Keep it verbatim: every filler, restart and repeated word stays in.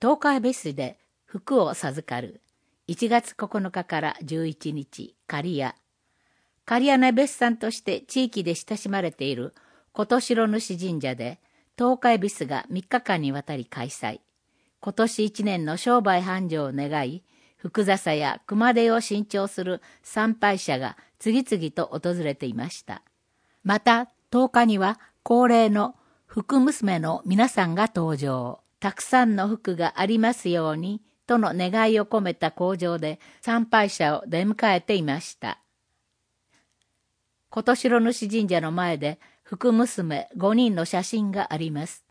東海別市で福を授かる。いちがつここのかからじゅういちにち、刈谷。刈谷根別山として地域で親しまれている琴白主神社で、東海ビスがみっかかんにわたり開催。今年一年の商売繁盛を願い、福笹や熊手を新調する参拝者が次々と訪れていました。また、とおかには恒例の福娘の皆さんが登場。たくさんの福がありますように、との願いを込めた口上で参拝者を出迎えていました。琴白主神社の前で福娘ごにんの写真があります。